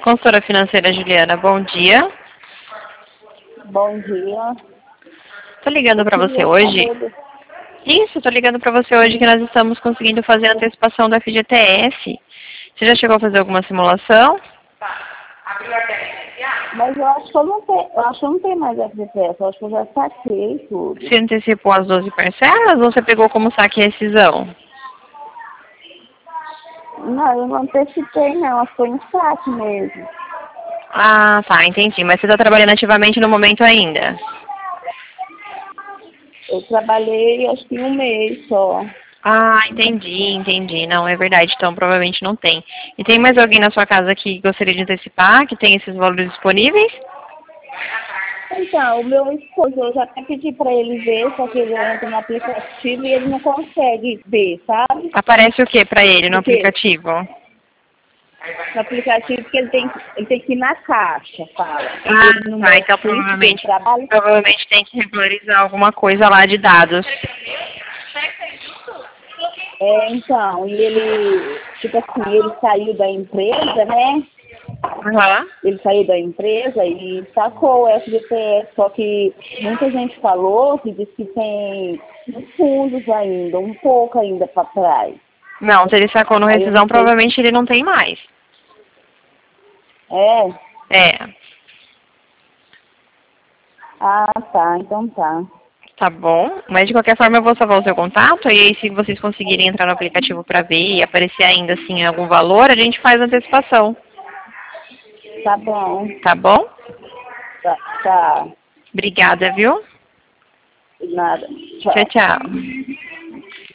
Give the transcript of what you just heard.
Consultora financeira Juliana, bom dia. Bom dia. Tô ligando para você hoje. Isso, tô ligando para você hoje que nós estamos conseguindo fazer a antecipação do FGTS. Você já chegou a fazer alguma simulação? Mas eu acho que eu não tenho mais FGTS, eu acho que eu já saquei tudo. Você antecipou as 12 parcelas ou você pegou como saque e rescisão? Não, eu não antecipei não, acho que foi um saque mesmo. Ah, tá, entendi. Mas você está trabalhando ativamente no momento ainda? Eu trabalhei acho que um mês só. Ah, entendi. Não, é verdade, então provavelmente não tem. E tem mais alguém na sua casa que gostaria de antecipar, que tem esses valores disponíveis? Então, o meu esposo, eu já até pedi para ele ver, só que ele entra no aplicativo e ele não consegue ver, sabe? Aparece o que para ele no Porque aplicativo? no aplicativo que ele tem que ir na caixa, fala. Ah, No tá, meu então Switch, que ele trabalha. provavelmente tem que regularizar alguma coisa lá de dados. Então, e ele, tipo assim, ele saiu da empresa, né? Aham. Ele saiu da empresa e sacou o FGTS, só que muita gente falou que diz que tem uns fundos ainda, um pouco ainda para trás. Não, se ele sacou no Aí eu não rescisão, sei. provavelmente ele não tem mais. É? É, Ah, tá, então tá. tá bom. Mas de qualquer forma eu vou salvar o seu contato e aí se vocês conseguirem entrar no aplicativo para ver e aparecer ainda assim algum valor, a gente faz a antecipação. Tá bom. Tá bom? Tá. Obrigada, viu? Nada. Tchau, Tchau. tchau.